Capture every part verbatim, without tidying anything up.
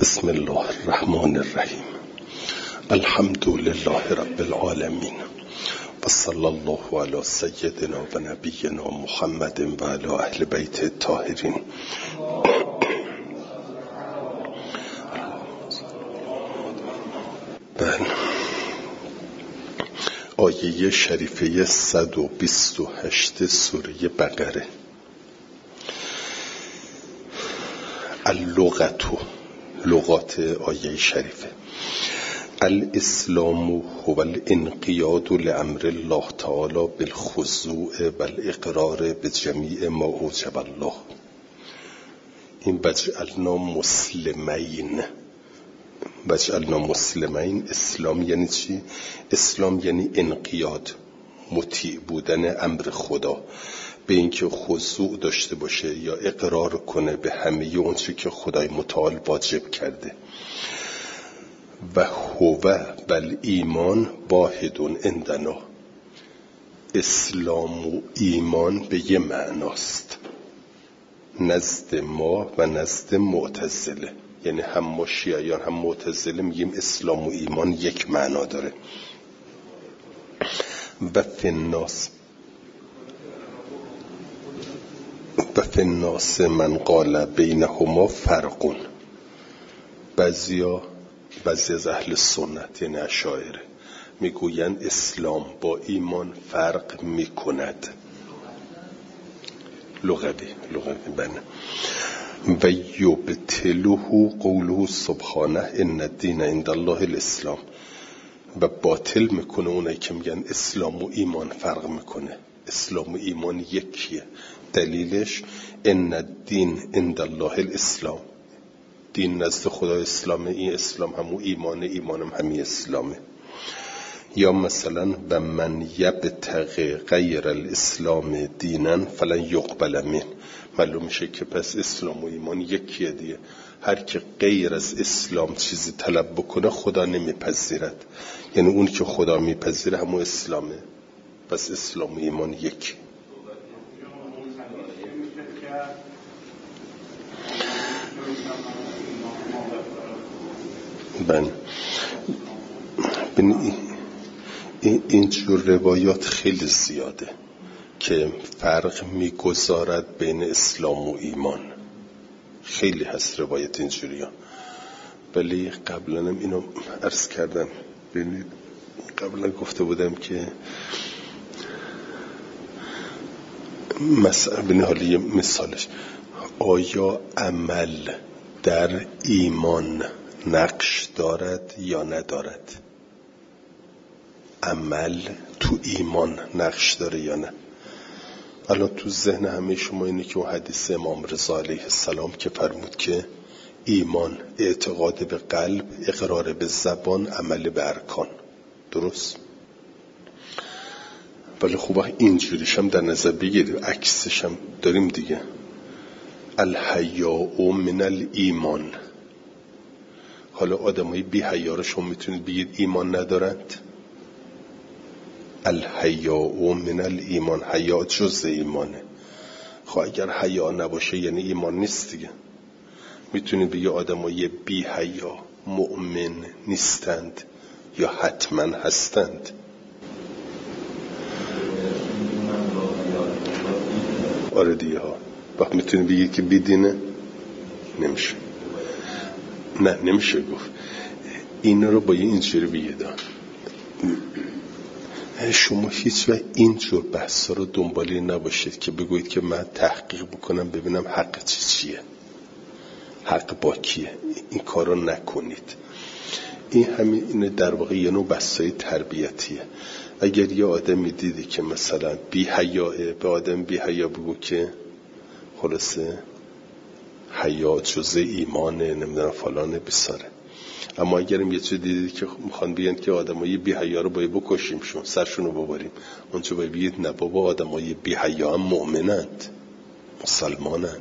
بسم الله الرحمن الرحیم. الحمد لله رب العالمین و صلی الله علی سیدنا و نبینا محمد و علی اهل بیت الطاهرین. بله، آیه شریفه صد و بیست و هشت سوره بقره. اللغتو، لغات آیه شریفه. الاسلام هو الانقیاد لامر الله تعالی بالخضوع و الاقرار بجمیع ما اوجب الله. این وجعلنا مسلمین، وجعلنا مسلمین. اسلام یعنی چی؟ اسلام یعنی انقیاد، مطیع بودن امر خدا، به اینکه خضوع داشته باشه یا اقرار کنه به همه اون چی که خدای متعال واجب کرده. و هو بل ایمان واحدون عندنا. اسلام و ایمان به یه معناست نزد ما و نزد معتزله، یعنی هم ما شیعیان هم معتزله میگیم اسلام و ایمان یک معنا داره. و فناس و فناس من قال بینهما فرقون. بعضیا بعضی از اهل سنت یعنی اشاعره میگوین اسلام با ایمان فرق میکند. لغوی لغوی بنه. و یبطله قوله سبحانه ان الدین عند الله الاسلام. و باطل میکنه اونایی که میگن اسلام و ایمان فرق میکنه. اسلام و ایمان یکیه. دلیلش ان الدین عند الله الاسلام، دین نزد خدا اسلامه، این اسلام همون ایمانه، ایمانم همین اسلامه. یا مثلا و من یبتغی غیر الاسلام دینا فلن یقبل منه. معلوم میشه که پس اسلام و ایمان یکیه دیگه. هر که غیر از اسلام چیزی طلب بکنه خدا نمیپذیرد، یعنی اون که خدا میپذیره همون اسلامه. پس اسلام و ایمان یکی. بله، این جور روایات خیلی زیاده که فرق میگذارد بین اسلام و ایمان. خیلی هست روایت اینجوری ها. ولی قبلا هم اینو عرض کردم. ببینید قبلا گفته بودم که مثلا ببینید حالا یه مثالش، آیا عمل در ایمان نقش دارد یا ندارد؟ عمل تو ایمان نقش داره یا نه؟ الان تو ذهن همه شما اینه که اون حدیث امام رضا علیه السلام که فرمود که ایمان اعتقاد به قلب، اقرار به زبان، عمل به ارکان. درست؟ ولی خوبه اینجوریش هم در نظر بگیریم، عکسش هم داریم دیگه. الحیاء من الایمان. حالا آدمای بی حیا رو شما میتونید بگید ایمان ندارند؟ الحیاء من الایمان، حیا جز ایمانه. خب اگر حیا نباشه یعنی ایمان نیست دیگه. میتونید بگید آدمای بی حیا مؤمن نیستند یا حتما هستند؟ آره دیگه ها. وقت میتونید بگید که بیدینه؟ نمیشه. نه نمیشه گفت. این رو با یه اینجوری بگید. شما هیچ وقت اینجور بحثا رو دنبالی نباشید که بگویید که من تحقیق بکنم ببینم حق چی چیه، حق با کیه. این کار رو نکنید. این همین اینه در واقع یه نوع بحثای تربیتیه. اگر یه آدمی دیدی که مثلا بی حیاه، به آدم بی حیا بگو که خلاصه حیا جزء ایمانه، نمیدونم فلانه بساره. اما اگرم یه چیز دیدید که میخوان بگن که آدمای بی حیا رو باید بکشیمشون، سرشون رو ببریم، اونجا باید بگید نه بابا، آدمای بی حیا هم مؤمنند، مسلمانند.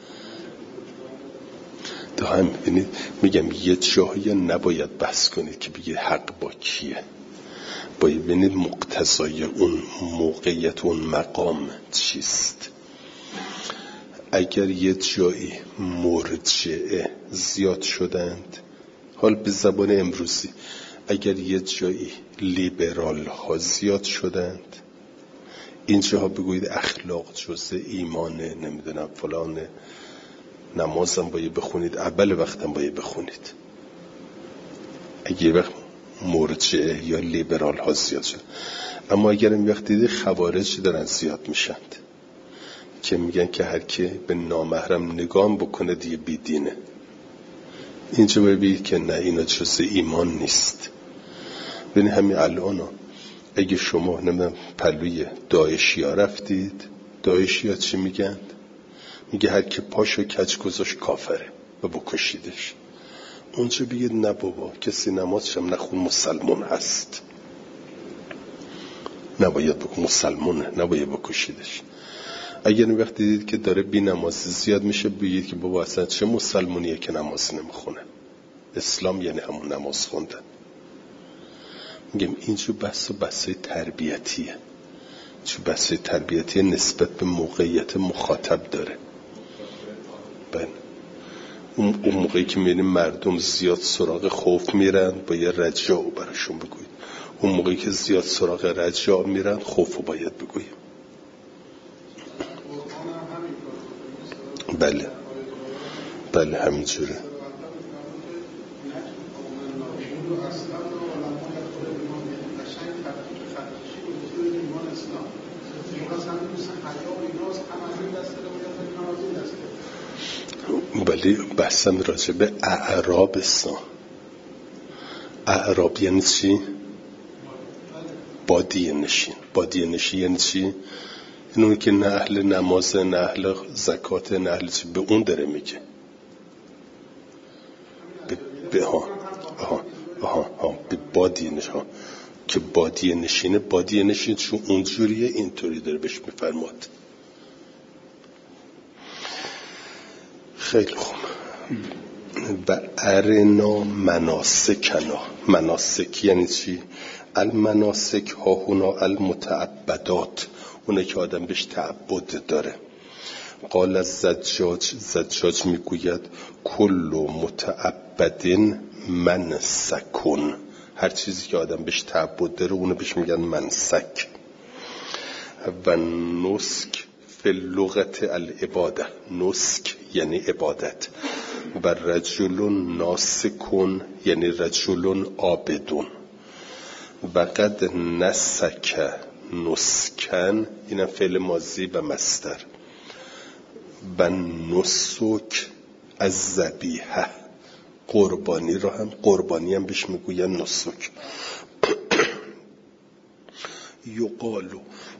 تا هم ببینید میگم یه جایی نباید بحث کنید که بگید حق با کیه. باید ببینید مقتضای اون موقعیت، اون مقام چیست. اگر یه جایی مرجعه زیاد شدند، حال به زبان امروزی اگر یه جایی لیبرال ها زیاد شدند، اینجاها بگویید اخلاق جزء ایمانه، نمیدونم فلانه، نمازم باید بخونید، اول وقتم باید بخونید. اگه وقت مرجعه یا لیبرال ها زیاد شد. اما اگر این وقت دیدی خوارج دارن زیاد میشند که میگن که هر کی به نامحرم نگاه بکنه دیگه بیدینه، اینجا ببینید که نه، اینا جزء ایمان نیست. ببین همین الان اگه شما نمیدونم پلوی داعشی ها رفتید، داعشی ها چی میگن؟ میگه هر کی پاشو کج گذاشت کافره و بکشیدش. اونجا بگید نه بابا، کسی نمازش هم نخون مسلمان هست، نباید بکن، مسلمانه، نباید بکشیدش. اگر این وقت دیدید که داره بی نمازی زیاد میشه، بگید که بابا اصلا چه مسلمانیه که نماز نمیخونه؟ اسلام یعنی همون نماز خوندن. میگم اینجور بحث و بحثای تربیتیه، چون بحثای تربیتی نسبت به موقعیت مخاطب داره. بله، اون موقعی که میبینیم مردم زیاد سراغ خوف میرن، باید رجاء براشون بگوید. اون موقعی که زیاد سراغ رجاء میرن، خوفو باید بگویم. بله بله همینجوره. ولی بحثم راجع به اعراب اسلام. اعراب یعنی چی؟ بادیه نشین. بادیه نشین یعنی چی؟ اینون که نه اهل نماز، نه اهل زکات، نه اهل چی، به اون داره میگه. به, به ها آها آها آها به بادیه نشین، که بادیه نشینه. بادیه نشین چون اونجوریه، اینطوری داره بهش میفرماد. خیلی خوب. و ارنا مناسکنا. مناسک یعنی چی؟ المناسک ها هنا المتعبدات، اونه که آدم بهش تعبد داره. قال الزجاج، زجاج میگوید کل متعبدین منسکن، هر چیزی که آدم بهش تعبد داره اونه بهش میگن منسک. و نسک فی اللغت العباده، نسک یعنی عبادت. و رجل ناسکون یعنی رجل عابدون. و قد نسک نسکن، اینم فعل ماضی و مصدر. و نسک از ذبیحه، قربانی را هم، قربانی هم بهش میگوین نسک. یقالو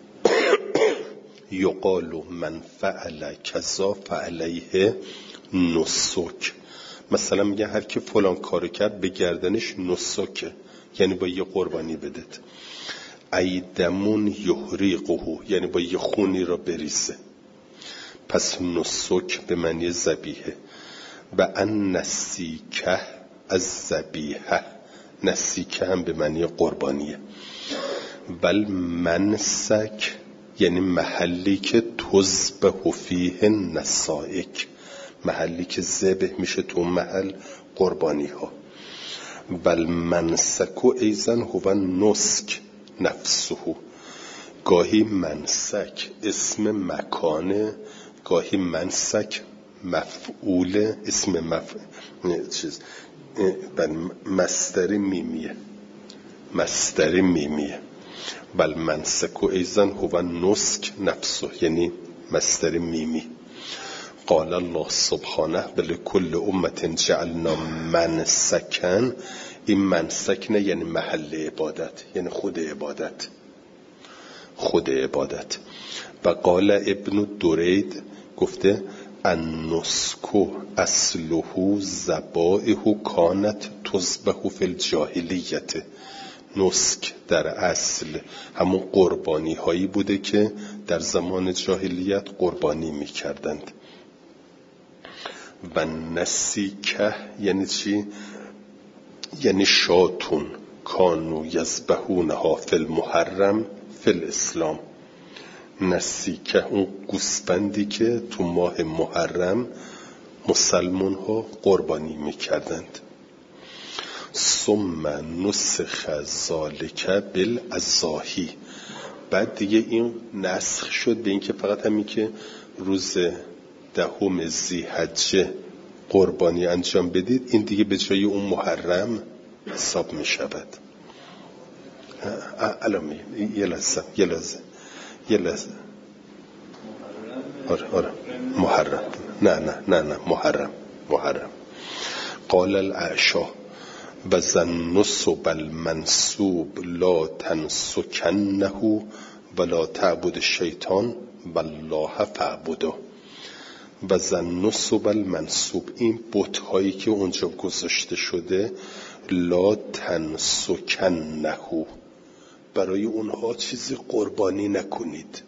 یقالو من فعل کذا فعلیه نسک. مثلا میگه هر کی فلان کارو کرد به گردنش نسکه، یعنی با یه قربانی بدید. ایدمون یحریقه، یعنی با یه خونی را بریزه. پس نسک به معنی ذبیحه. و ان نسیکه از ذبیحه، نسیکه هم به معنی قربانیه. بل منسک یعنی محلی که تذبح فیه نسائک، محلی که ذبح میشه تو محل قربانی ها. بل منسک و ایزن هو نسک نفسه، گاهی منسک اسم مکانه، گاهی منسک مفعول، اسم مفعول چیز، بل مصدر میمیه، مصدر میمیه. بل منسک و ایزن هو نسک نفسه، یعنی مصدر میمی. قال الله سبحانه ولکل امت جعلنا منسکن. این منسک نه یعنی محل عبادت، یعنی خود عبادت، خود عبادت. و قال ابن درید گفته النسک اصله ذبائح کانت تذبح فی الجاهلیت. نسک در اصل همون قربانی هایی بوده که در زمان جاهلیت قربانی می کردند. و نسیکه یعنی چی؟ یعنی شاتون کانو یذبحونها فی المحرم فی الاسلام. نسیکه اون گوسفندی که تو ماه محرم مسلمان ها قربانی میکردند. ثم نسخ ذالک بالاضاحی، بعد دیگه این نسخ شد به این که فقط همین که روز دهم ذی‌حجه قربانی انجام بدید، این دیگه به جای اون محرم حساب می شود. الان یه لحظه یه لحظه یه لحظه آره آره محرم نه نه نه نه محرم محرم قال الاعشا و ذنسب المنسوب لا تنسکنه ولا تعبد الشیطان والله فاعبده. و ذنسب المنسوب، این بت هایی که اونجا گذاشته شده، لا تنسکنه، برای اونها چیزی قربانی نکنید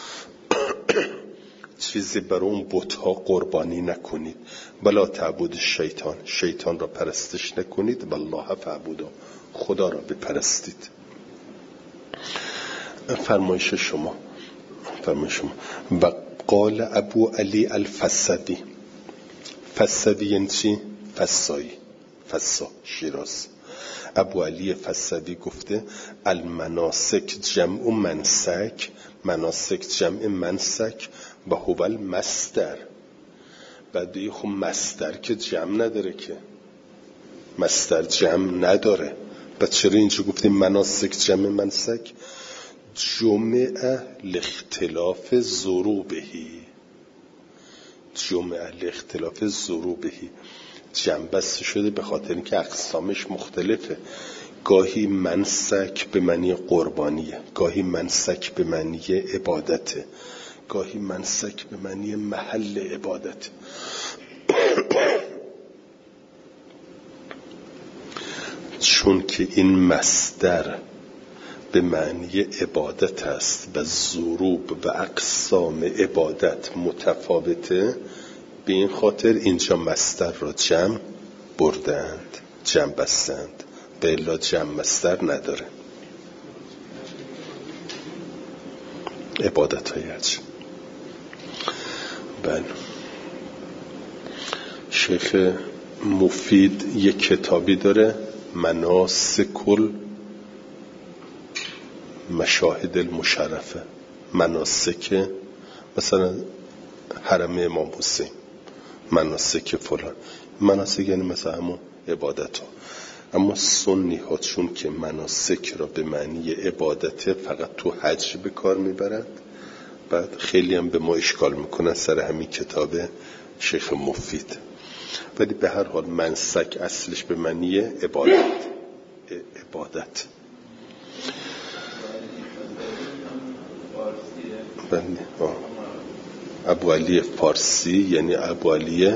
چیزی برای اون بت ها قربانی نکنید. ولا تعبد شیطان، شیطان را پرستش نکنید. والله فاعبدوا، خدا را بپرستید. فرمایش شما فرمایش شما و قال ابو علی الفسدی، فسدی یعنی چی؟ فسایی، فسا شیراز. ابو علی فسدی گفته المناسک جمع منسک، مناسک جمع منسک و هو المصدر. بعد خب مصدر که جمع نداره، که مصدر جمع نداره. بعد چرا اینجا گفتیم مناسک جمع منسک؟ جمع لاختلاف ضروبهی، جمع لاختلاف ضروبهی جمع بسته شده به خاطر اینکه اقسامش مختلفه. گاهی منسک به معنی قربانیه، گاهی منسک به معنی عبادته، گاهی منسک به معنی محل عبادت. چون که این مصدر به معنی عبادت است و ضروب و اقسام عبادت متفاوته، به این خاطر اینجا مصدر را جمع بردند، جمع بستند، به الا جمع مصدر نداره. عبادت های هرچی. بله، شیخ مفید یک کتابی داره، مناسک مشاهد المشرفه، مناسک مثلا حرم امام حسین، مناسک فلان، مناسک یعنی مثلا همون عبادت ها. اما سنی ها چون که مناسک را به معنی عبادت فقط تو حج به کار میبرند، بعد خیلی هم به ما اشکال میکنن سر همین کتاب شیخ مفید. ولی به هر حال منسک اصلش به معنی عبادت، عبادت. بله. ابو علی فارسی یعنی ابو علی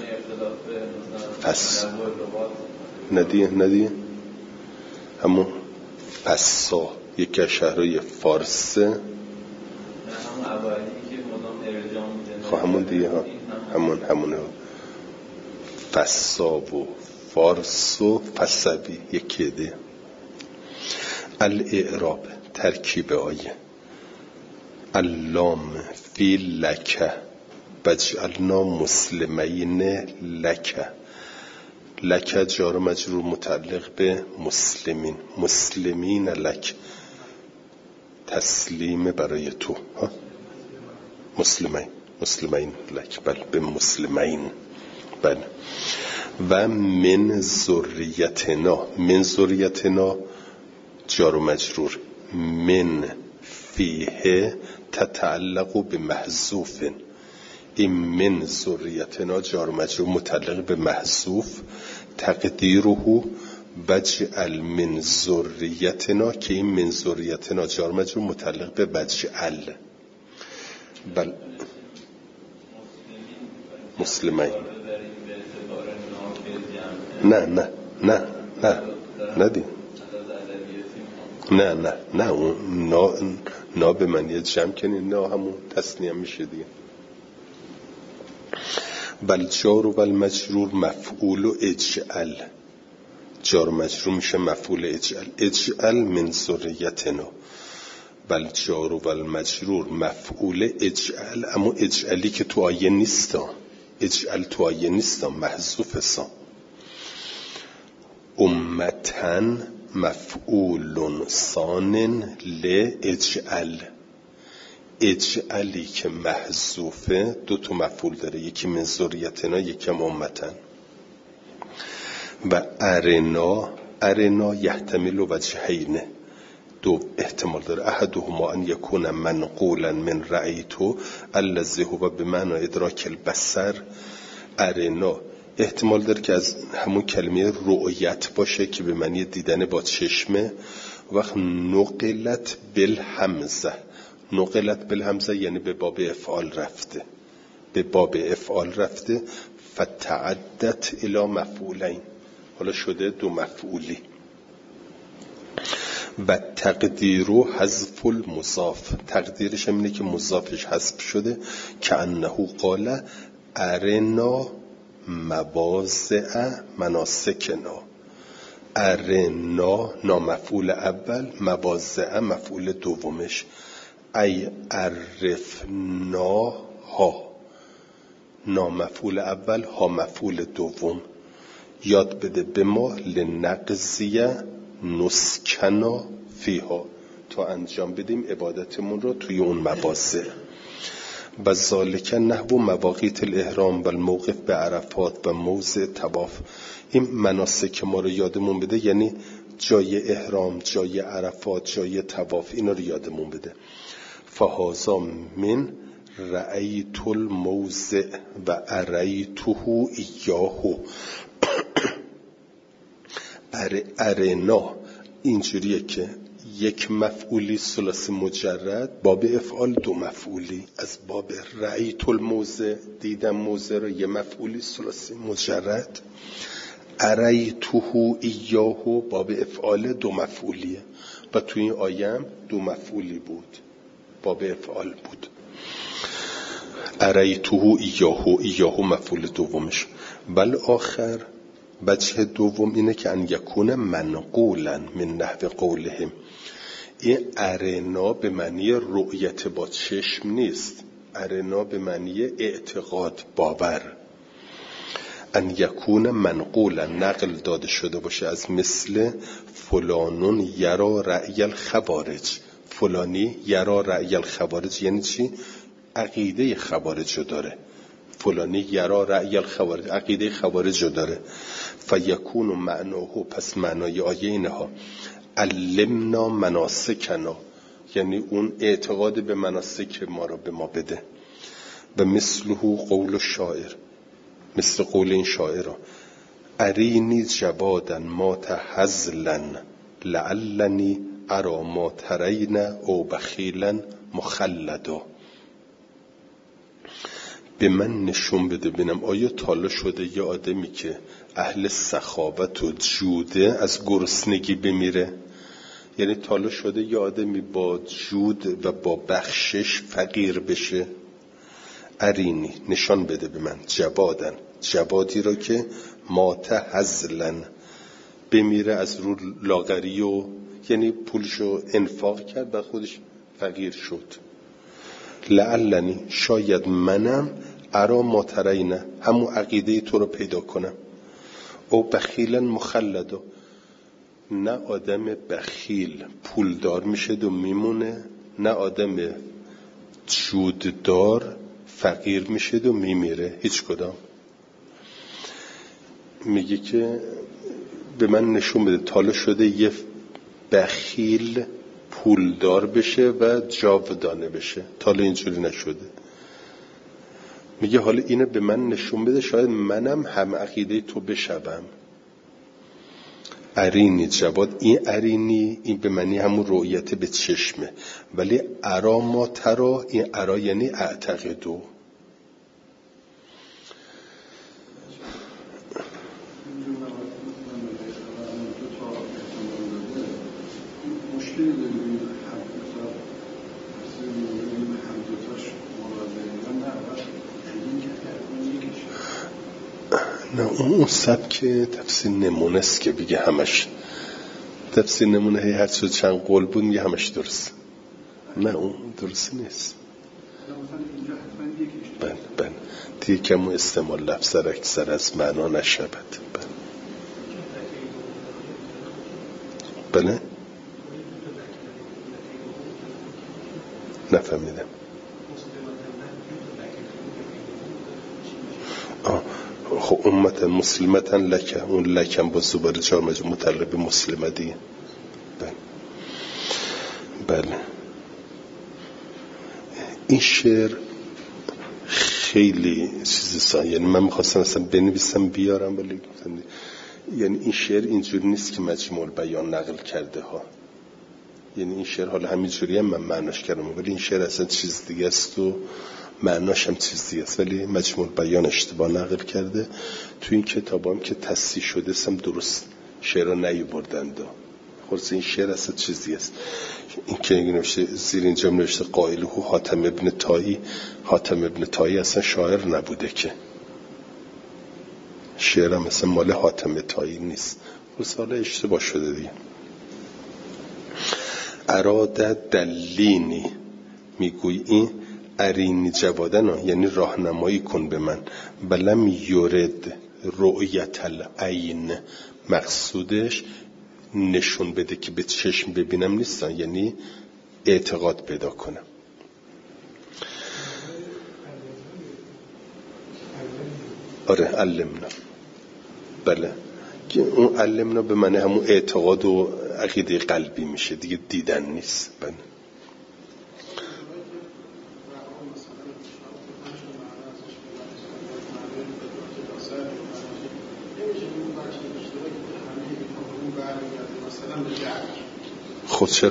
فس ندیه ندیه همون فسا، یکی از شهرهای فارسه، خب همون دیگه ها، همون همونه فسا و فارس و فسبی یکی دیگه. الاعراب ترکیب آیه اللام فی لکه بجعلنا مسلمین لکه، لکه جار مجرور متعلق به مسلمین، مسلمین لک تسلیم برای تو ها، مسلمین مسلمین لک، بله به مسلمین. بله. و من ذریتنا، من ذریتنا جار مجرور، من فیه تتعلق به محذوف، این من ذریتنا جار مجرور متعلق به محذوف، تقدیره بجعل من ذریتنا، که این من ذریتنا جار مجرور متعلق به بجعل. بل مسلمین نه نه نه نه ندی نه نه نه اون نا, نا به معنی جمع کنی، نه همون تثنیه میشه دیگه. بل جار و بل مجرور مفعول و اجعل، جار مجرور میشه مفعول اجعل، اجعل من ذریتنا. بل جار و المجرور مفعول اجعل، اما اجعلی که تو آیه نیستا، اجعل تو آیه نیستا، محذوف سا. امتن مفعول ثان لاجعل، اجعلی که محذوفه دو تا مفعول داره، یکی من ذریتنا یکی امتن. و ارنا، ارنا یحتمل وجهین، دو احتمال داره، احدهما ان یکون منقولا من رأیتو الذی هو بمعنی ادراک البصر. ارنا احتمال داره که از همون کلمه رؤیت باشه که به معنی دیدن با چشمه. وقت نقلت بالهمزه، نقلت بالهمزه یعنی به باب افعال رفته، به باب افعال رفته. فتعدت الی مفعولین، حالا شده دو مفعولی. و تقدیرو حذف المضاف، تقدیرش هم اینه که مضافش حذف شده. که انه قال ارنا مواضع مناسکنا، ارنا نامفعول اول، مواضع مفعول دومش. ای عرفناها، نامفعول اول، ها مفعول دوم. یاد بده به ما لنقضیه نسکنا فیها، تا انجام بدیم عبادتمون رو توی اون مواضع. و ذالک نحو مواقیت الاحرام و الموقف به عرفات و موضع طواف. این مناسک ما رو یادمون بده، یعنی جای احرام، جای عرفات، جای طواف، اینا رو یادمون بده. فهذا من رأیت الموضع و اریته ایاه. ارنا اینجوریه که یک مفعولی ثلاثی مجرد، باب افعال دو مفعولی. از باب رأیت الموضع، دیدم موضع رو، یه مفعولی ثلاثی مجرد. اریته ایاه باب افعال دو مفعولیه و توی این آیه هم دو مفعولی بود، باب افعال بود. اریته ایاه، ایاه مفعول دومش. بل آخر وجه دوم اینه که ان یکون منقولا من نحو قولهم. این ارنا به معنی رؤیت با چشم نیست، ارنا به معنی اعتقاد، باور. ان یکون منقولا نقل داده شده باشه از مثل فلانون یرا رأی الخوارج، فلانی یرا رأی الخوارج یعنی چی؟ عقیده خوارج رو داره. فلانی یرا رأی الخوارج، عقیده خوارج رو داره. فیکون معناه، پس معنای آیه اینها علمنا مناسکنا، یعنی اون اعتقاد به مناسک ما رو به ما بده. و مثله قول الشاعر، مثل قول این شاعر، ارینی جوادا ما تهزلا لعلنی ارا ما ترین او بخیلا مخلدا. به من نشون بده ببینم آیا تالا شده یه آدمی که اهل سخاوت و جوده از گرسنگی بمیره؟ یعنی تالا شده یه آدمی با جود و با بخشش فقیر بشه؟ ارینی نشان بده به من جوادن، جوادی را که مات هزلن بمیره از رو لاغری و یعنی پولشو انفاق کرد و خودش فقیر شد. لعلنی شاید منم ارا ماترینه همون عقیده تو رو پیدا کنم. او بخیلا مخلدا، نه آدم بخیل پولدار میشه و میمونه، نه آدم جوددار فقیر میشه و میمیره، هیچ کدام. میگه که به من نشون بده تالا شده یه بخیل پولدار بشه و جاودانه بشه، تالا اینجوری نشده. میگه حالا اینو به من نشون بده شاید منم هم عقیده تو بشوم. ارینی جواد، این ارینی این به معنی همون رؤیت به چشمه، ولی ارا ما ترا، این ارا یعنی اعتقدو. نه اون سبک تفسیر نمونه است که بگه همش تفسیر نمونه هی هر چند قول بود میگه همش درست. نه اون درست نیست. بله بله دیگه کمو استعمال لفظ اکثر از معنا نشود. بله بله نفهمیدم. آه خب امتا مسلمتا لکه، اون لکم با زبار چهار مجموع متعلق به مسلمه دیگه. بله بله این شعر خیلی چیزی سان، یعنی من میخواستم اصلا بنویسم بیارم ولی یعنی این شعر اینجوری نیست که مجموع البیان نقل کرده ها، یعنی این شعر حالا همینجوری هم من معناش کردم ولی این شعر اصلا چیز دیگه است و معناش هم چیز دیگه است، ولی مجموع البیان اشتباه نقل کرده. تو این کتاب هم که تصحیح شده هم درست شعر رو نیاوردند. خلاص این شعر اصلا چیز دیگه است. این که نوشته زیر اینجا نوشته قائله حاتم ابن طایی، حاتم ابن طایی اصلا شاعر نبوده که، شعر هم اصلا مال حاتم طایی نیست. خلاص حالا اشتباه شده دیگه. اراده دلینی میگوی این ارینی جوادن یعنی راهنمایی کن به من، بلم یورد رؤیت العین، مقصودش نشون بده که به چشم ببینم نیستن، یعنی اعتقاد پیدا کنم. آره علمنا. بله که اون علمنا به معنی همون اعتقاد و عقیده قلبی میشه دیگه، دیدن نیست. بله خود چرا؟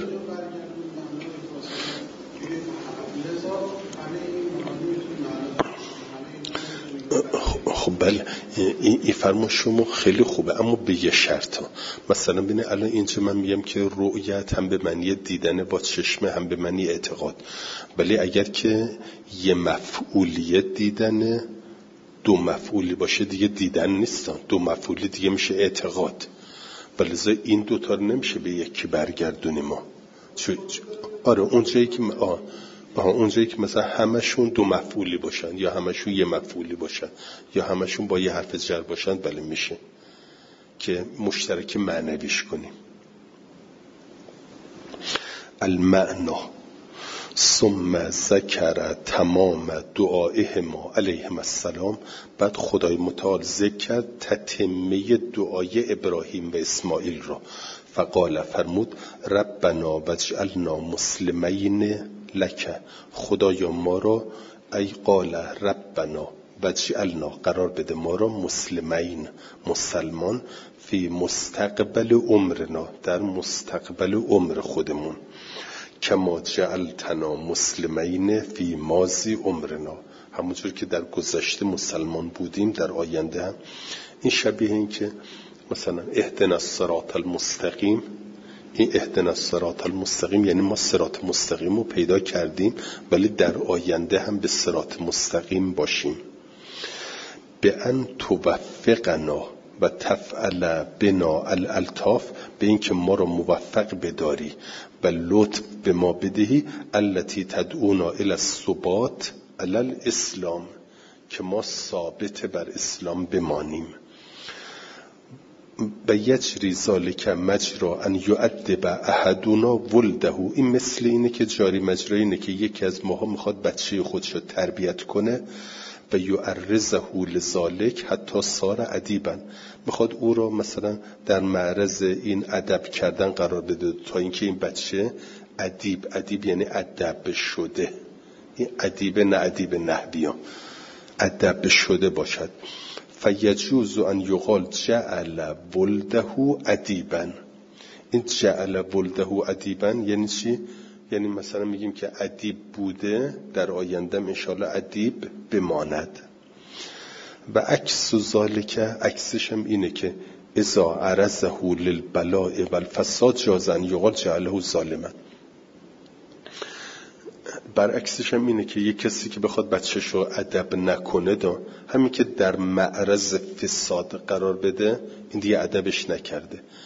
خب بله این فرمون شما خیلی خوبه، اما به یه شرط ها. مثلا بینه الان اینجا من میگم که رؤیت هم به معنی دیدن با چشم هم به معنی اعتقاد، ولی اگر که یه مفعولیت دیدن دو مفعولی باشه دیگه دیدن نیستن، دو مفعولی دیگه میشه اعتقاد. ولی این دوتا رو نمیشه به یکی برگردونیم ما. آره اونجایی که آه آه اونجایی که مثلا همشون دو مفعولی باشن یا همشون یه مفعولی باشن یا همشون با یه حرف جر باشن، بله میشه که مشترک معنویش کنیم. المعنا ثم ذکر تمام دعائه ما علیهم السلام، بعد خدای متعال ذکر کرد تتمه دعای ابراهیم و اسماعیل را. فقال فرمود ربنا واجعلنا مسلمین لک، خدایا ما را، ای قال ربنا واجعلنا قرار بده ما را، مسلمین مسلمان، فی مستقبل عمرنا در مستقبل عمر خودمون، کما جعلتنا مسلمین فی ماضی عمرنا، همونجور که در گذشته مسلمان بودیم در آینده هم. این شبیه این که مثلا اهدنا الصراط المستقیم، این اهدنا الصراط المستقیم یعنی ما صراط مستقیم رو پیدا کردیم ولی در آینده هم به صراط مستقیم باشیم. به ان توفقنا و تفعل بنا الالطاف، به این که ما را موفق بداری و لطف به ما بدهی، التي تدعونا الى الثبات علی الاسلام، که ما ثابت بر اسلام بمانیم. و یجری ذالک مجرا ان یؤدب احدنا ولده، این مثل اینه که جاری مجرا اینه که یکی از ماها میخواد بچه خودشو تربیت کنه و یعرضه لذالک حتی صار ادیبا، میخواد او را مثلا در معرض این ادب کردن قرار بده تا اینکه این بچه ادیب، ادیب یعنی ادب شده، این ادیب نه ادیب نحوی، ادب شده باشد. فیجوز ان یقال جعل ولده ادیبا، این جعل ولده ادیبا یعنی چی؟ یعنی مثلا میگیم که ادیب بوده در آینده انشاءالله ادیب بماند. و عکس ذالک، عکسش هم اینه که اذا عرضه للبلاء والفساد جاز ان یقال جعله ظالما، برعکسش هم اینه که یک کسی که بخواد بچه‌شو ادب نکنه دا همین که در معرض فساد قرار بده این دیگه ادبش نکرده.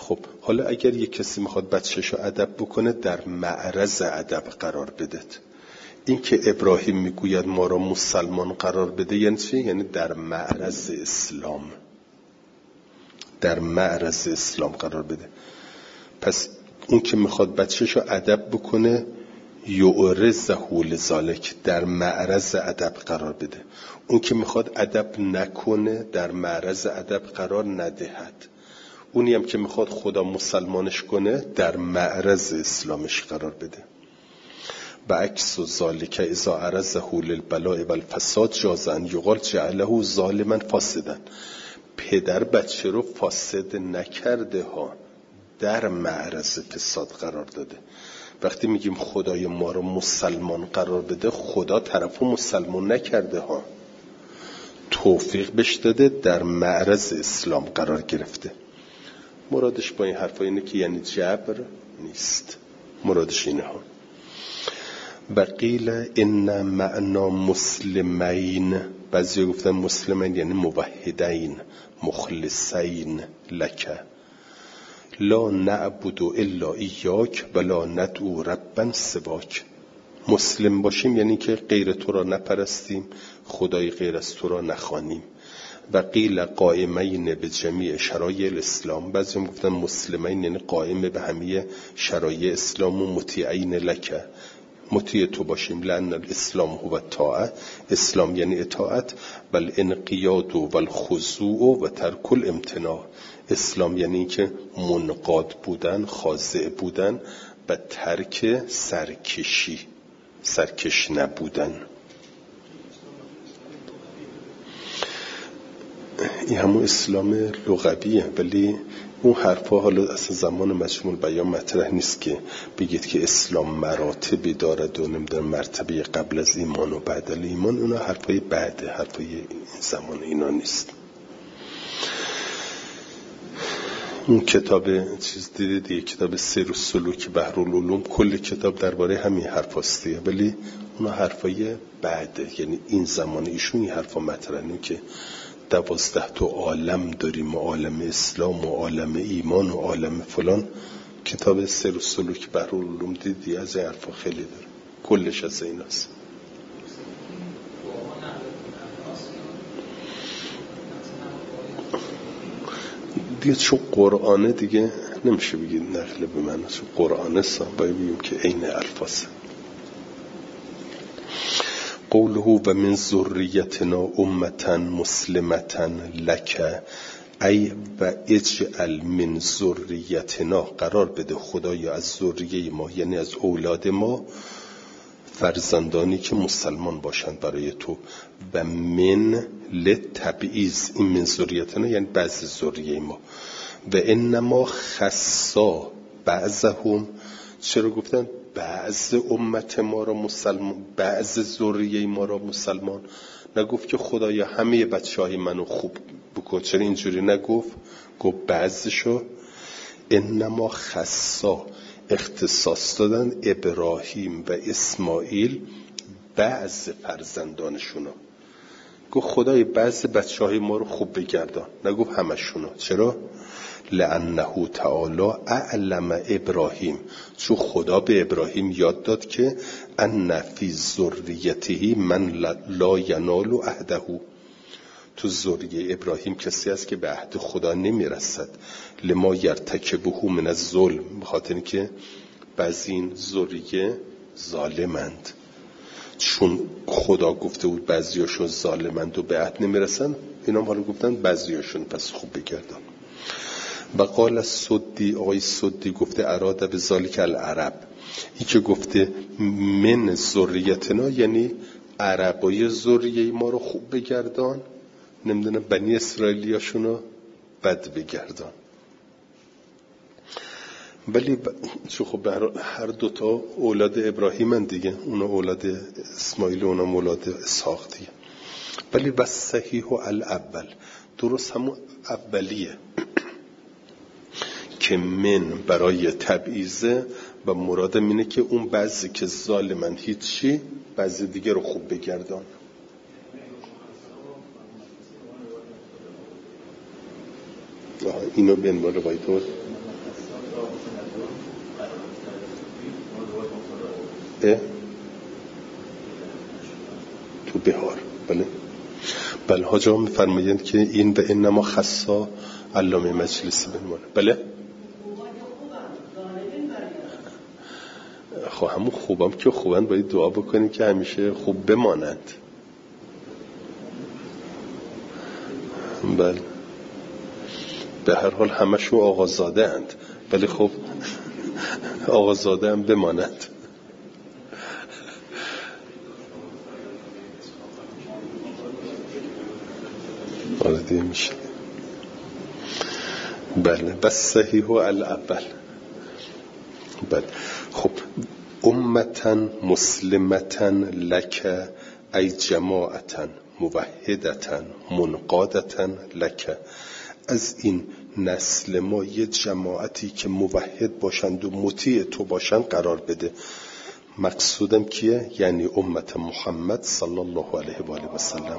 خب حالا اگر یک کسی میخواد بچه‌شو ادب بکنه در معرض ادب قرار بدهد. این که ابراهیم میگوید ما را مسلمان قرار بده یعنی چی؟ یعنی در معرض اسلام، در معرض اسلام قرار بده. پس اون که میخواد بچه‌شو ادب بکنه یعرضه لذالک، در معرض ادب قرار بده. اون که میخواد ادب نکنه در معرض ادب قرار ندهد. اونی هم که میخواد خدا مسلمانش کنه در معرض اسلامش قرار بده. و عکس و ذالک اذا عرضه للبلاء والفساد جاز ان یقال جعله ظالما فاسدا. پدر بچه رو فاسد نکرده ها، در معرض فساد قرار داده. وقتی میگیم خدای ما رو مسلمان قرار بده، خدا طرفو مسلمان نکرده ها، توفیق بهش داده، در معرض اسلام قرار گرفته. مرادش با این حرفا اینه که یعنی جبر نیست، مرادش اینه ها. و قیل ان معنا مسلمین، بعضی گفتن مسلمین یعنی موحدین مخلصین لک لا نعبد الا ایاک ولا ندعو ربا سواک. مسلم باشیم یعنی که غیر تو را نپرستیم، خدای غیر از تو را نخوانیم. و قیل قائمین به جمیع شرایع الاسلام، بعضی هم گفتن مسلمین یعنی قائم به همه شرایع اسلام و مطیعین لک، مطیع تو باشیم. لأن الاسلام هو الطاعه، اسلام یعنی اطاعت، و الانقیاد و الخضوع و ترک الامتناع. اسلام یعنی که منقاد بودن، خاضع بودن و ترک سرکشی، سرکش نبودن. این همون اسلام لغویه، ولی اون حرفا حالا اصلا زمان مجموع بیان مطرح نیست که بگید که اسلام مراتبی دارد و نمیدونم مرتبه قبل از ایمان و بعد از ایمان. اونا حرفای بعده، حرفای این زمان اینا نیست. اون کتاب چیز دیدید دیگه، کتاب سیر و سلوک بحرالعلوم، کل کتاب درباره همین حرفاست دیگه، ولی اونا حرفای بعده، یعنی این زمان ایشون این حرفا مطرح نیست که دوازده تا عالم داریم، عالم اسلام و عالم ایمان و عالم فلان. کتاب سیر و سلوک بحرالعلوم دیدی از این حرفا خیلی داره، کلش از این هست. دیگه چون قرآنه دیگه نمیشه بگید نقل به من، چون قرآنه سا باید بگیم که عین الفاظه. قوله و من ذریتنا امتا مسلمتا لک ای و اجعل من ذریتنا، قرار بده خدایا از ذریه ما یعنی از اولاد ما فرزندانی که مسلمان باشند برای تو. و من لتبعیض، این من ذریتنا یعنی بعض ذریه ما. و انما خصا بعضهم، چرا گفتن بعض امت ما را مسلمان، بعض ذریه ما را مسلمان؟ نگفت که خدایا همه بچهای منو خوب بکن، چرا اینجوری نگفت؟ گفت بعضشو. انما خصا، اختصاص دادن ابراهیم و اسماعیل بعض فرزندانشونو. گفت خدای بعض بچهای ما رو خوب بگردان، نگفت همشونو. چرا؟ لأنه تعالی اعلم ابراهیم، چون خدا به ابراهیم یاد داد که ان فی ذریته من لا ینال عهده، تو ذریه ابراهیم کسی هست که به عهد خدا نمیرسد. لما یرتکبه من الظلم، بخاطر اینکه بعضی این ذریه ظالمند. چون خدا گفته بود بعضیاشون ظالمند و به عهد نمیرسن، اینا حالا گفتن بعضیاشون پس خوب بگردن. و قال السدی، آقای سدی گفته اراده به ذالک العرب، این که گفته من ذریتنا یعنی عربای ذریه ما رو خوب بگردان، نمیدونم بنی اسرائیلیاشونو بد بگردان. ولی ب... چون خب هر دوتا اولاد ابراهیم هن دیگه، اونا اولاد اسماعیل و اونا اولاد اسحاق دیگه. ولی بس صحیح و الاول، درست همون اولیه که من برای تبعیضه و مرادم اینه که اون بعضی که ظالمن هیچی، بعضی دیگه رو خوب بگردان. اینو به عنوان روایت تو بهار. بله بله حاج آقا میفرمایند که این به انما خصا علامه مجلسی بمونه. بله خب همون خوبم که خوبن باید دعا بکنیم که همیشه خوب بمانند. بله به هر حال همشو آقازاده اند، ولی خب آقازاده هم بمانند. آرده میشه. بله بس صحیح و الاول. بله خب امتن مسلمتن لک ای جماعتن موحدتن منقادتن لک، از این نسل ما یه جماعتی که موحد باشند و مطیع تو باشند قرار بده. مقصودم کیه؟ یعنی امت محمد صلی الله علیه و آله و سلم.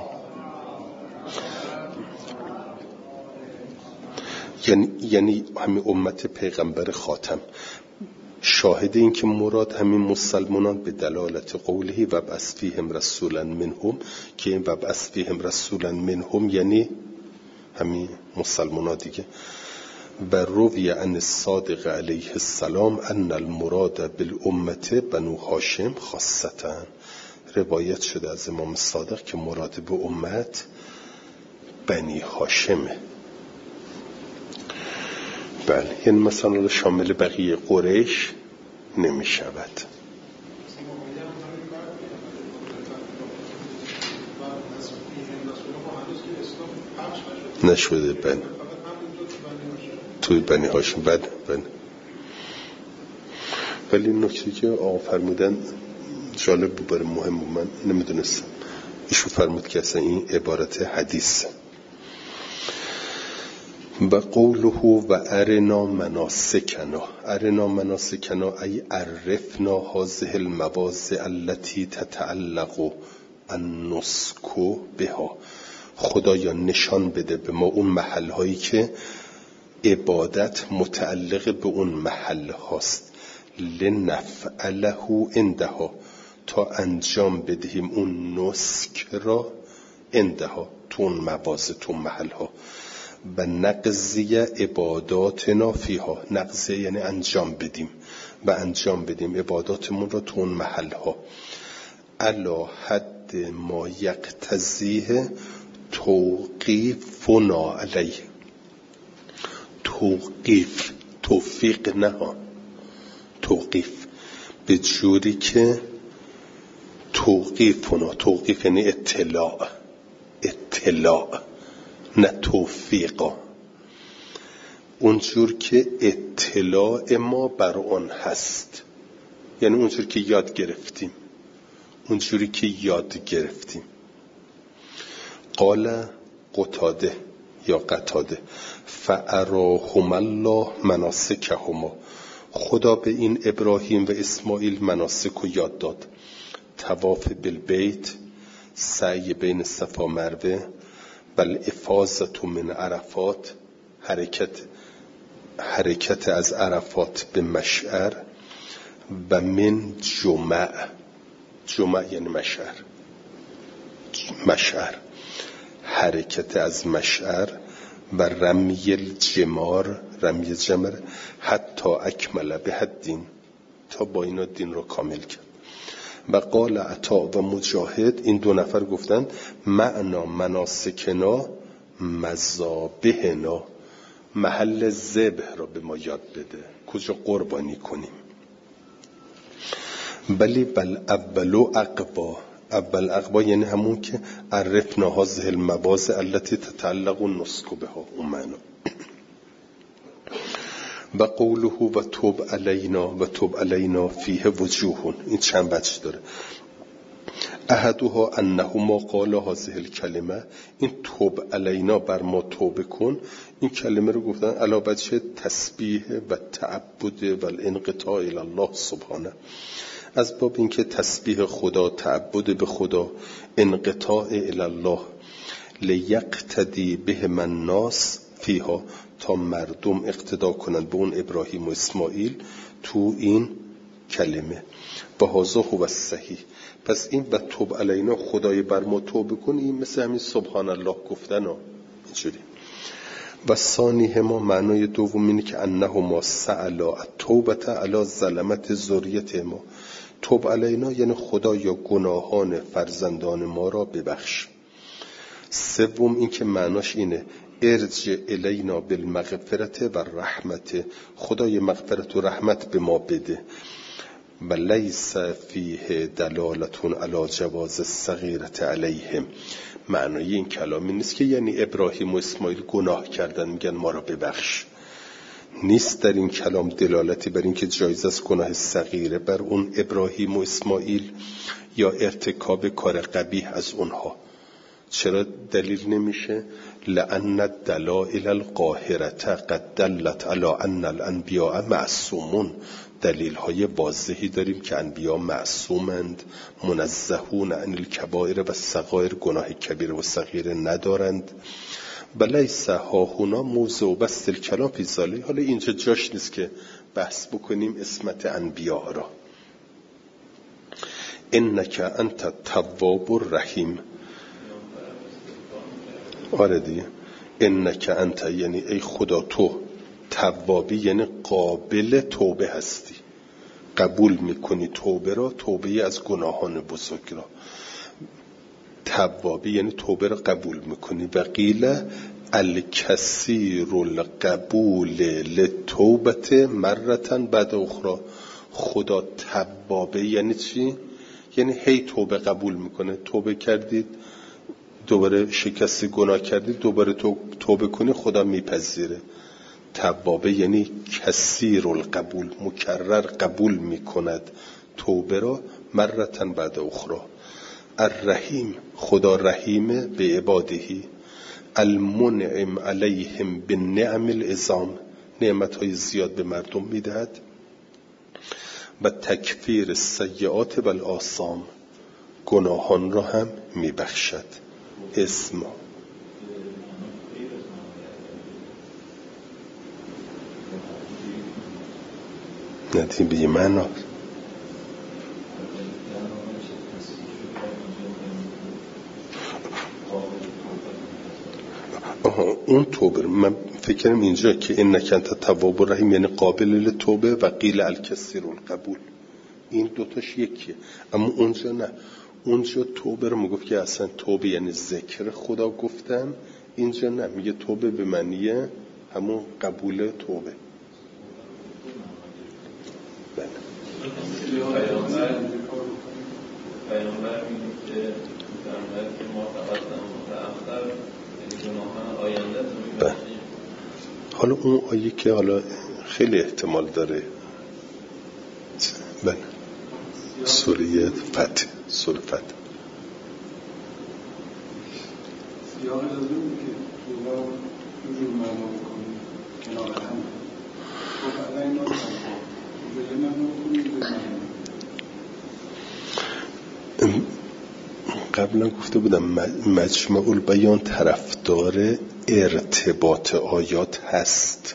یعنی یعنی همین امت پیغمبر خاتم. شاهد این که مراد همین مسلمانان به دلالت قوله و بعث فیهم رسولا منهم، که این و بعث فیهم رسولا منهم یعنی همین مسلمانان دیگه. و روی عن الصادق علیه السلام ان المراد بالامه بنو هاشم خاصتا، روایت شده از امام صادق که مراد به امت بنی هاشمه. بله یعنی مثلا شامل بقیه قریش نمی شود. نشده بله توی بنی هاشم. بله بله ولی نکته که آقا فرمودن جالب بود برای مهم بود، من نمیدونستم. ایشون فرمود که اصلا این عبارت حدیث. و قوله و ارنا مناسکنا، ارنا مناسکنا ای عرفنا هذه المواضع التي تتعلق النسک بها، خدایا نشان بده به ما اون محل هایی که عبادت متعلق به اون محل هاست، لنفعله عندها، تا انجام بدهیم اون نسک را عندها، تو اون مواضع تو محل ها. و نقضی عباداتنا فیها، نقضی یعنی انجام بدیم و انجام بدیم عباداتمون را تو اون محل ها. علی حد ما یقتضیه توقیفنا علیه، توقیف توفیق نه توقیف، به جوری که توقیفنا، توقیف یعنی اطلاع، اطلاع نه توفیقا، اونجور که اطلاع ما بر آن هست، یعنی اونجور که یاد گرفتیم، اونجوری که یاد گرفتیم. قال قتاده یا قتاده فاراهم الله مناسکهما، خدا به این ابراهیم و اسماعیل مناسک رو یاد داد. طواف بالبیت، سعی بین صفا مروه، بل افاضت من عرفات، حرکت حرکت از عرفات به مشعر، و من جمع، جمع یعنی مشعر، مشعر حرکت از مشعر، و رمی الجمار، رمی جمر، حتی اکمل به حدین، تا با اینا دین رو کامل کرد. و قال عطا و مجاهد، این دو نفر گفتند معنا مناسکنا مذابحنا، محل ذبح را به ما یاد بده، کجا قربانی کنیم. بلی بل اولو اقبا، اول اقبا یعنی همون که عرفنا هذه المواضع التي تتعلق النسک بها، اون معنا. و قوله و توب علینا و توب علینا فیه وجوهون، این چند وجه داره. احدها انه ما قال هذه الکلمه، این توب علینا بر ما توبه کن، این کلمه رو گفتن علی وجه تسبیح و تعبد و الانقطاع الی الله سبحانه، از باب اینکه تسبیح خدا، تعبد به خدا، انقطاع الی الله، لیقتدی به من ناس فیها، تا مردم اقتدا کنند به اون ابراهیم و اسماعیل تو این کلمه و هذا هو الصحیح. پس این و توب علینا خدای بر ما توبه کن، این مثل همین سبحان الله گفتن ها اینجوری. و ثانیه ما معنای دوم اینه که انه ما سعلا التوبت علی ظلمت ذریت ما. توب علینا یعنی خدا یا گناهان فرزندان ما را ببخش. سوم این که معناش اینه ارجع الینا بالمغفرت و رحمت، خدای مغفرت و رحمت به ما بده. و لیس فیه دلالتون علی جواز الصغیرة علیهم. معنای این کلامی نیست که یعنی ابراهیم و اسماعیل گناه کردن میگن ما را ببخش. نیست در این کلام دلالتی بر این که جایز است گناه صغیره بر اون ابراهیم و اسماعیل یا ارتکاب کار قبیح از اونها. چرا دلیل نمیشه؟ لأن الدلائل القاهرة قد دلت علی ان الانبیاء معصومون. دلیل های واضحی داریم که انبیا معصومند، منزهون عن الکبائر و الصغائر، گناه کبیر و صغیر ندارند. بلیس ها هنا موضوع بس الکلام فی ذلک. حالا اینجا جاش نیست که بحث بکنیم اسمت انبیا را. انک انت التواب الرحیم. آره دیگه، انک انت یعنی ای خدا تو توابی یعنی قابل توبه هستی، قبول میکنی توبه را، توبه از گناهان بزرگ را. توابی یعنی توبه را قبول میکنی. و قیل الکثیر القبول للتوبت مرتن بعد اخرى. خدا توابه یعنی چی؟ یعنی هی توبه قبول میکنه. توبه کردید دوباره شکست گناه کردید دوباره تو توبه کنی خدا میپذیره. توابه یعنی کثیر القبول، مکرر قبول میکند توبه را، مرتن بعد اخرى. الرحیم خدا رحیمه به عبادهی، المنعم علیهم بالنعم العظام، نعمتهای زیاد به مردم میدهد. و تکفیر السیئات و الآثام، گناهان را هم میبخشد. اسم ندیم به ایمان. آها اون توبه من فکرم اینجا که این نکنت تواب الرحیم یعنی قابل للتوبه و قیل الکثیر القبول، این دوتاش یکیه. اما اونجا نه، اونجا توبه رو میگفت که اصلا توبه یعنی ذکر خدا گفتن، اینجا نه، میگه توبه به معنی همون قبول توبه. بله پیامبر پیامبر میگه که پیامبر که ما تقدم متأخر یعنی گناهان آینده رو میبخشیم. حالا اون آیه که حالا خیلی احتمال داره، بله سوره فتح، سوره فتح سیاق لازم که توبه رو معنا بکنیم کنار هم توبه علینا توبه معنا بکنیم. قبلا گفته بودم مجمع البیان طرفدار ارتباط آیات هست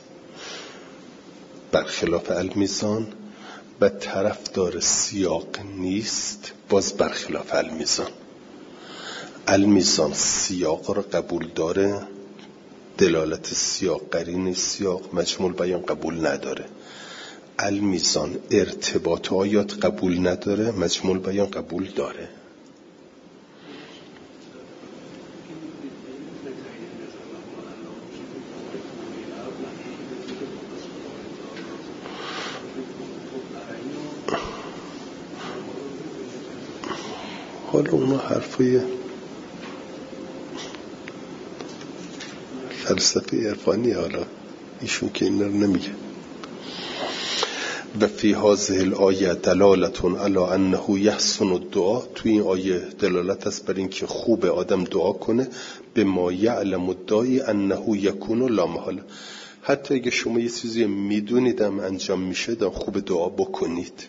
برخلاف المیزان، و طرفدار سیاق نیست باز برخلاف المیزان. المیزان سیاق را قبول داره، دلالت سیاق قرین سیاق، مجموع البیان قبول نداره. المیزان ارتباط آیات قبول نداره، مجموع البیان قبول داره. حالا اونا حرفای فلسفه عرفانی، حالا ایشون که این رو نمیگه. و فی هذه الآیه دلالتون علی انه یحسن الدعا، تو این آیه دلالت است بر این که خوب آدم دعا کنه به ما یعلم الداعی انه یکون لا محاله. حتی اگه شما یه چیزی میدونیدم انجام میشه دا خوب دعا بکنید.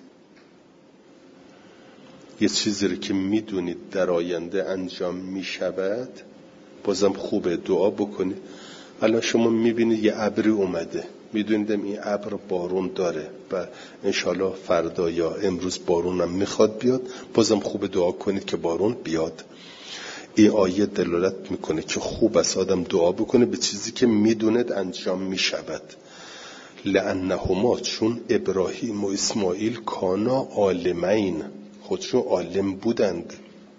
یه چیزی رو که میدونید در آینده انجام میشود بازم خوبه دعا بکنید. الان شما میبینید یه ابری اومده، میدونیدم این ابر بارون داره و انشالله فردا یا امروز بارونم میخواد بیاد، بازم خوب دعا کنید که بارون بیاد. این آیه دلالت میکنه که خوب است آدم دعا بکنه به چیزی که میدوند انجام میشود. لأنهما، چون ابراهیم و اسماعیل کانا عالمین، خودشون عالم بودند.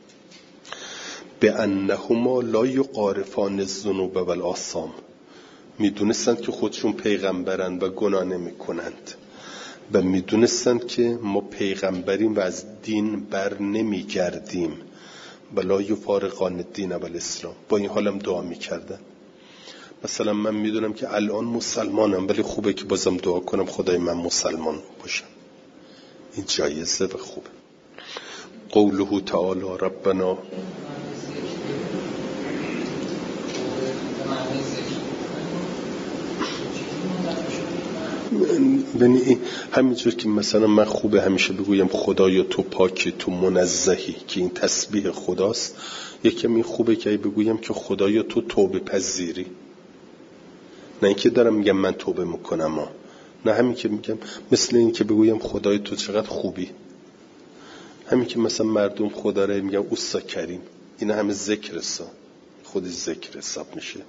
به انهما لا یقارفان الذنوب والآثام، میدونستند که خودشون پیغمبرند و گناه نمی کنند و میدونستند که ما پیغمبریم و از دین بر نمی گردیم. ولا یفارقان الدین والاسلام، با این حالم دعا میکردن. مثلا من میدونم که الان مسلمانم ولی خوبه که بازم دعا کنم خدای من مسلمان باشم، این جایزه و خوبه. قوله تعالی ربنا، ببینی همینجور که مثلا من خوبه همیشه بگویم خدایا تو پاکی، تو منزهی، که این تسبیح خداست. یکم این خوبه که بگویم که خدایا تو توبه پذیری، نه اینکه دارم میگم من توبه میکنم ها. نه همین که میگم مثل این که بگویم خدای تو چقدر خوبی، همین که مثلا مردم خدا را میگم اوستا کریم، اینا همه ذکر حساب، خودش ذکر حساب میشه.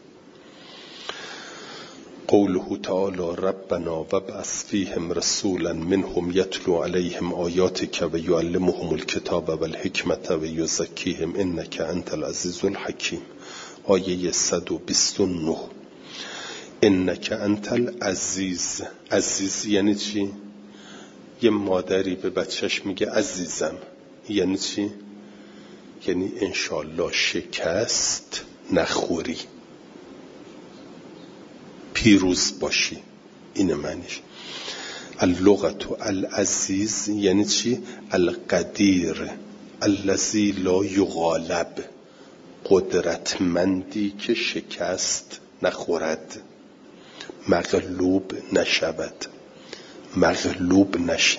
قوله تعالی ربنا وابعث فیهم رسولا منهم یتلو علیهم آیاتک و یعلمهم الکتاب والحکمت و یزکیهم انک انت العزیز الحکیم. آیه صد و بیست و نه. انک انت العزیز. عزیز یعنی چی؟ یه مادری به بچهش میگه عزیزم، یعنی چی؟ یعنی انشالله شکست نخوری، پیروز باشی، اینه معنیش. اللغت العزیز یعنی چی؟ القدیر الذی لا یغالب، قدرتمندی که شکست نخورد، مغلوب نشود، مغلوب نشه.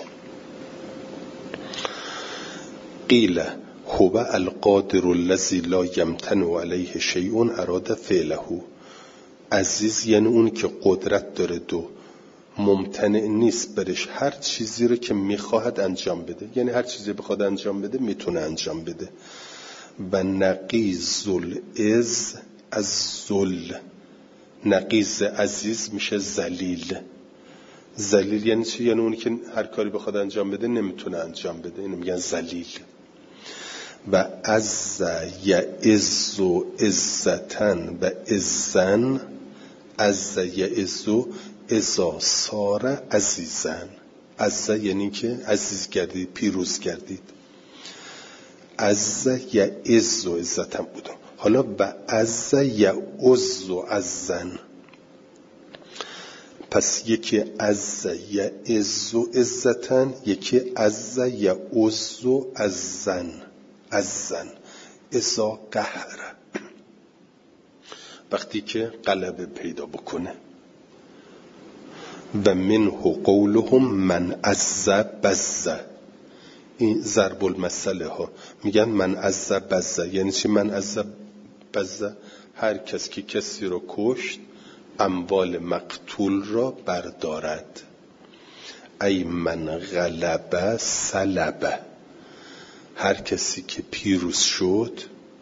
قیل هو القادر الذی لا یمتنع علیه شیء اراد فعله. عزیز یعنی اون که قدرت داره دو ممتنع نیست برش هر چیزی رو که میخواهد انجام بده، یعنی هر چیزی بخواد انجام بده میتونه انجام بده. و نقیض العز از ذل، نقیض عزیز میشه ذلیل. ذلیل یعنی چی؟ یعنی اون که هر کاری بخواد انجام بده نمیتونه انجام بده، اینو میگن ذلیل. و عز یعز عزتن و عزن، عز یعز اذا صار عزیزن. عز یعنی که عزیز گردید، پیروز گردید. عز یعز عزتن بودم. حالا و عز یعز عزن، پس یکی عز یعز عزتن، یکی عز یعز عزن. عزن اذا قهر، وقتی که غلبه پیدا بکنه. و منه قولهم من عز بز، این ضرب المثل ها میگن من عز بز، یعنی چی؟ من عز بز هر کس که کسی رو کشت اموال مقتول را بردارد. ای من غلب سلب، هر کسی که پیروز شد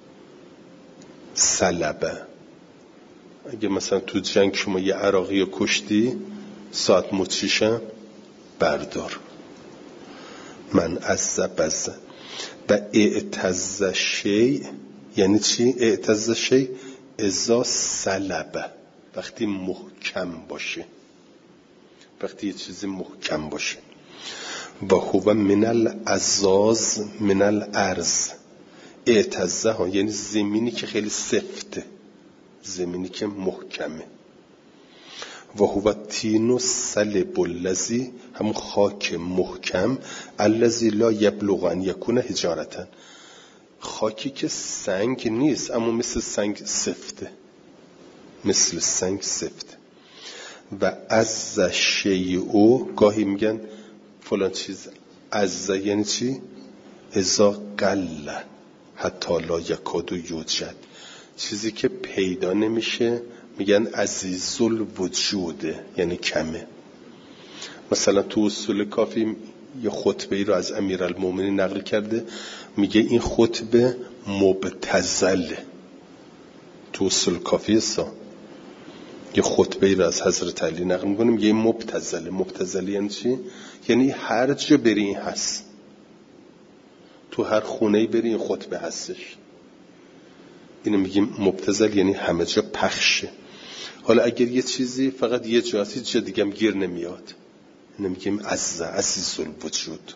سلبه. اگه مثلا تو جنگ شما یه عراقی رو کشتی ساعت مچیشم بردار. من عز بز. و اعتز شیء یعنی چی؟ اعتز شیء اذا سلبه، وقتی محکم باشه، وقتی یه چیزی محکم باشه. و هو من العزاز من الارض. اعتزه ها یعنی زمینی که خیلی سفته، زمینی که محکمه. و هو تین الصلب الذی، همون خاک محکم، الذی لا یبلغ ان یکون حجارة، خاکی که سنگ نیست اما مثل سنگ سفته، مثل سنگ سفته. و از شیء، گاهی میگن فلان چیز از، یعنی چی؟ اذا قل حتی لا یکاد یوجد، چیزی که پیدا نمیشه میگن عزیز الوجوده، یعنی کمه. مثلا تو اصول کافی یه خطبه ای رو از امیرالمومنین نقل کرده، میگه این خطبه مبتذله. تو اصول کافی است یه خطبه ای رو از حضرت علی نقل میکنه، میگه این مبتذله. مبتذله یعنی چی؟ یعنی هر جا بری این هست، تو هر خونه‌ای بری این خطبه هستش. اینو میگیم مبتذل، یعنی همه جا پخشه. حالا اگر یه چیزی فقط یه جا هست، هیچ جا دیگه هم گیر نمیاد، اینو میگیم عز عزیز الوجود.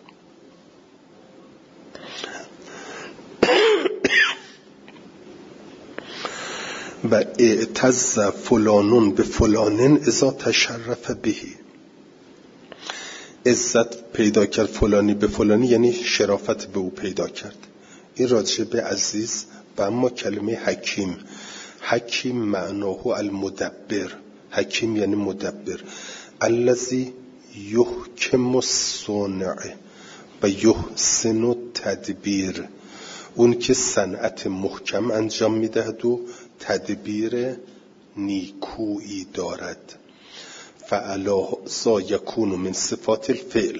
و اعتز فلانون به فلانن اذا تشرف بهی. عزت پیدا کرد فلانی به فلانی، یعنی شرافت به او پیدا کرد. این راجع به عزیز. و اما کلمه حکیم، حکیم معناه المدبر. حکیم یعنی مدبر. الذی یحکم الصنع و یحسن التدبیر، اون که صنعت محکم انجام میدهد و تدبیر نیکویی دارد. فعلا یکون من صفات الفعل.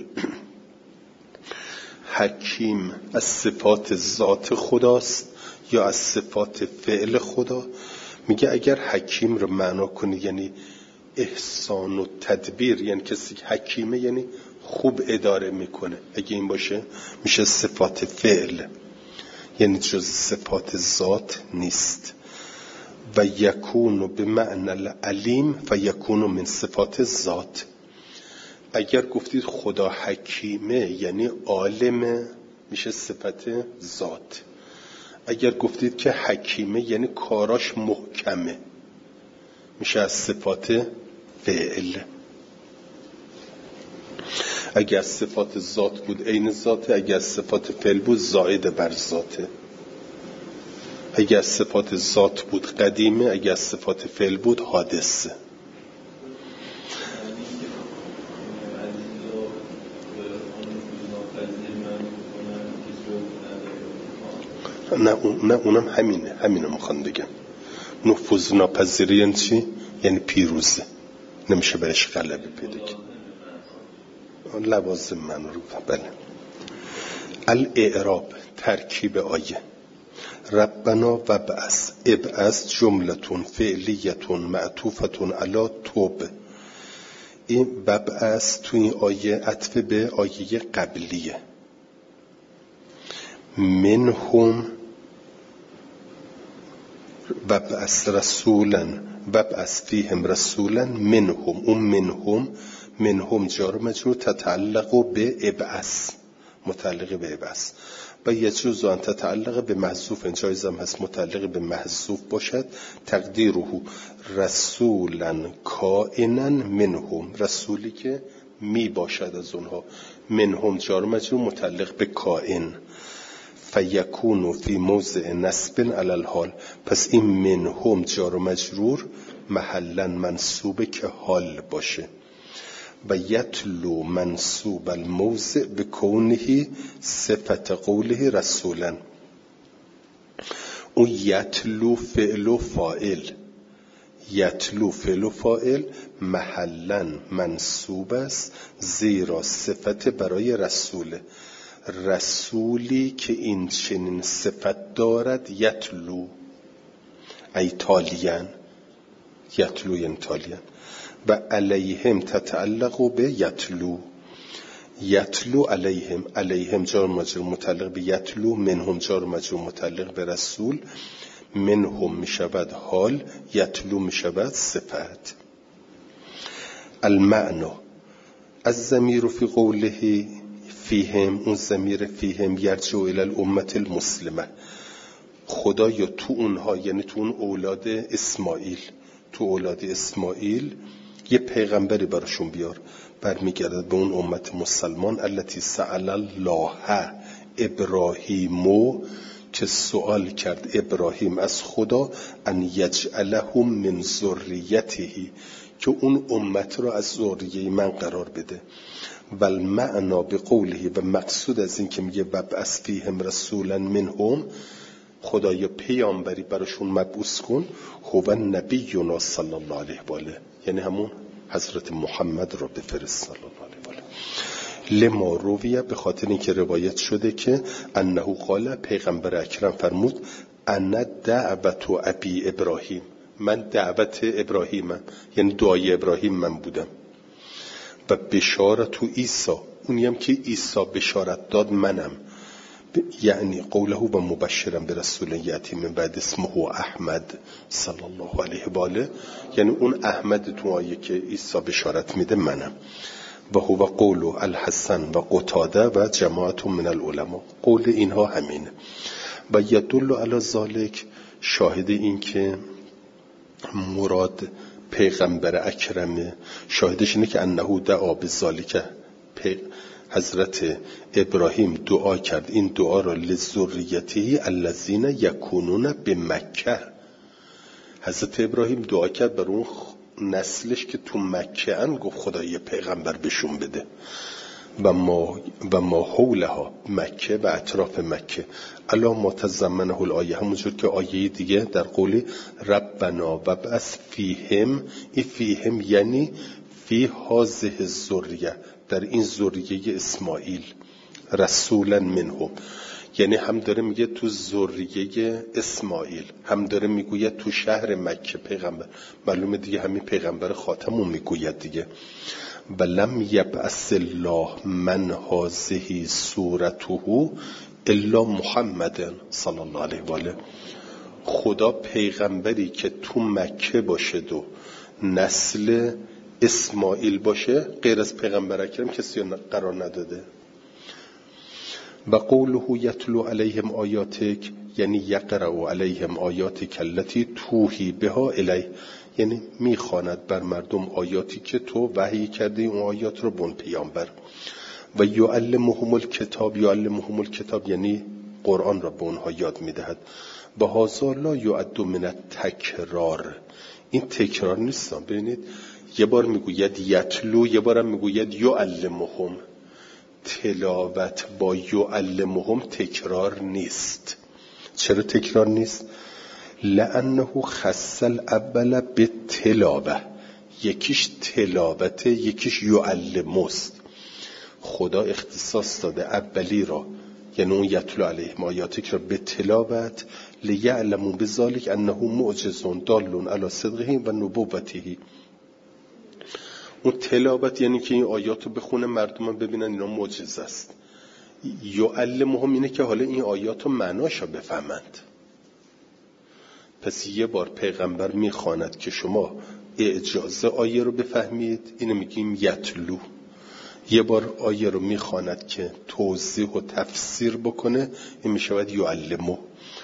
حکیم از صفات ذات خداست یا از صفات فعل خدا؟ میگه اگر حکیم رو معنا کنی یعنی احسان و تدبیر، یعنی کسی که حکیمه یعنی خوب اداره میکنه، اگه این باشه میشه صفات فعل، یعنی جز صفات ذات نیست. و یکونو به معنی العلیم و یکونو من صفات ذات. اگر گفتید خدا حکیمه یعنی عالمه، میشه صفت ذات. اگر گفتید که حکیمه یعنی کاراش محکمه، میشه از صفات فعل. اگر صفات ذات بود عین ذاته، اگر صفات فعل بود زائد بر ذاته. اگر صفات ذات بود قدیمه، اگر صفات فعل بود حادثه. نه اون نه اونم همینه، همینو میخوان بگم. نفوذ ناپذیری یعنی چی؟ یعنی پیروزه، نمیشه بهش غلبه پیدا کرد. لوازم من رو بله. الاعراب ترکیب آیه. ربنا و بعث. ابعث جملتون فعلیتون معطوفتون علی توب. این ببعث تو این آیه عطف به آیه قبلیه. منهم وبعث رسولا وبعث فیهم رسولا منهم. اون منهم منهم جار مجرور تتعلق به ابعث، متعلق به ابعث. و یجوز ان تتعلق به محذوف، جایز هم هست متعلق به محذوف باشد. تقدیره رسولا کائنا منهم، رسولی که می باشد از اونها. منهم جار مجرور متعلق به کائن. فیکونو فی موضع نصب علی الحال. پس این منهم جار مجرور محلا منصوب که حال باشه. و یتلو منصوب الموضع به کونه صفت قوله رسولا. اون یتلو فعل و فاعل، یتلو فعل و فاعل محلا منصوب است، زیرا صفت برای رسوله. رسولی که این چنین صفت دارد یتلو ای تالیان، یتلو یعنی تالیان. و علیهم تتعلق به یتلو، یتلو علیهم، علیهم جار مجرور متعلق به یتلو، منهم جار مجرور متعلق به رسول. منهم میشود حال، یتلو میشود صفت. المعنى از ضمیر فی قوله فیهم، اون ضمیر فیهم یرجع الی الامه المسلمه. خدا یا تو اونها، یعنی تو اون اولاد اسماعیل، تو اولاد اسماعیل یه پیغمبری براشون بیار، برمیگردد به اون امت مسلمان. التي سأل الله ابراهیمو، که سوال کرد ابراهیم از خدا، ان یجعلهم من ذریته، که اون امت رو از ذریه من قرار بده. و المعنی به قوله، و مقصود از این که میگه وبعث فیهم رسولا منهم، خدایا پیامبری براشون مبعوث کن، هو نبینا صلی الله علیه و آله، یعنی همون حضرت محمد رو بفرست صلی الله علیه و آله. لما رویه، به خاطر اینکه روایت شده که انه قال، پیغمبر اکرم فرمود انا دعوت ابی ابراهیم، من دعوت ابراهیمم، یعنی دعای ابراهیم من بودم. و بشارت عیسی، اونیم که عیسی بشارت داد منم، یعنی قوله و مبشرا برسول یاتی من بعد اسمه احمد صلی الله علیه و آله، یعنی اون احمد تو آیه که عیسی بشارت میده منم. و هو قول الحسن و قتاده و جماعت من العلماء، قول اینها همینه. و یدل علی ذالک، شاهد این که مراد پیغمبر اکرمه، شاهدش اینه که انه دعا بذالک، حضرت ابراهیم دعا کرد این دعا را لذریته الذین یکونون بمکه، حضرت ابراهیم دعا کرد بر اون نسلش که تو مکه ان، گفت خدا یه پیغمبر بهشون بده. و ما و ما حولها، مکه و اطراف مکه، الا ما تضمنه الآیه، همونجور که آیه دیگه در قول ربنا و بس فیهم، این فیهم یعنی فی هذه الذریه، در این ذریه اسماعیل، رسولا منهم، یعنی هم داره میگه تو ذریه اسماعیل، هم داره میگوید تو شهر مکه پیغمبر، معلومه دیگه همین پیغمبر خاتمون میگوید دیگه. ولم یبعث الله من هذه صورته الا محمد صلی الله علیه و آله، خدا پیغمبری که تو مکه باشه و نسل اسماعیل باشه غیر از پیغمبر اکرم کسی قرار نداده. و قوله یتلو علیهم آیاتک، یعنی یقرأ علیهم آیاتک التي توحی بها الیه، یعنی میخواند بر مردم آیاتی که تو وحی کرده اون آیات رو بون پیامبر. و یعلمهم الکتاب، یعلمهم الکتاب یعنی قرآن را به اونها یاد میدهد. و هذا لا یعد من التکرار، این تکرار نیست. ببینید یه بار میگوید یتلو، یه بارم میگوید یعلمهم، تلاوت با یعلمهم تکرار نیست. چرا تکرار نیست؟ لانه خص الاول به تلاوه، یکیش تلاوته یکیش یعلمست. خدا اختصاص داده اولی را، یعنی اون یتلو علیهم آیاتک را به تلاوت، لیعلموا بذلک انه معجز دال علی صدقه و نبوته. اون تلاوت یعنی که این آیات رو بخونه مردم ببینن اینا معجزه است. یعلمهم اینه که حالا این آیات رو معناشو بفهمند. پس یه بار پیغمبر میخواند که شما اجازه آیه رو بفهمید، اینو میگیم یتلو. یه بار آیه رو میخواند که توضیح و تفسیر بکنه، این میشود یعلمو.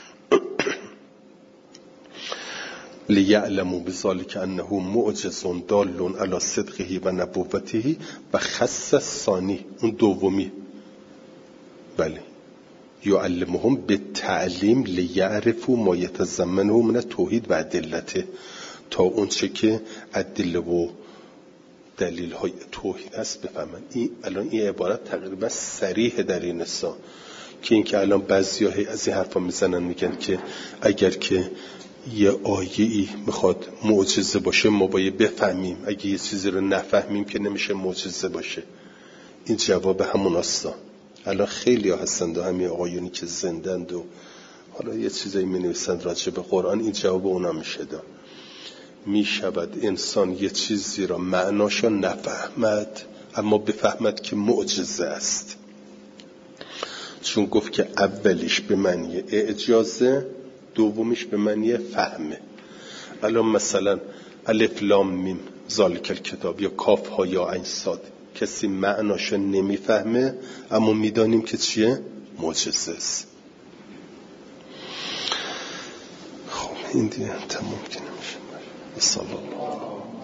لیعلموا بذلک انه معجز دال علی صدقه و نبوته. و خص ثانی، اون دومی، بله، یعلمهم به تعلیم لیعرفوا ما یتضمنه من التوحید و ادلته، تا اون چه که ادله و دلیل های توحید هست بفهمن. این الان این عبارت تقریبا صریح در این نسا که این که الان بعضیا از این حرفا میزنن، میگن که اگر که یه آیه‌ای میخواد معجزه باشه ما باید بفهمیم، اگه یه چیزی رو نفهمیم که نمیشه معجزه باشه. این جواب همون هستا. الان خیلی ها هستند و همین آقایونی که زندند و حالا یه چیزایی می نویسند راجع به قرآن، این جواب اونا میشه دا. می شود انسان یه چیزی را معناشا نفهمد اما بفهمد که معجزه است، چون گفت که اولیش به معنی اعجازه، دومیش به معنی فهمه. الان مثلا الف لام میم ذالک الکتاب یا کاف ها یا عین صاد، کسی معناشو نمیفهمه اما میدانیم که چیه؟ معجزه است. خب این دیگه تمام که نمیشه. صلی الله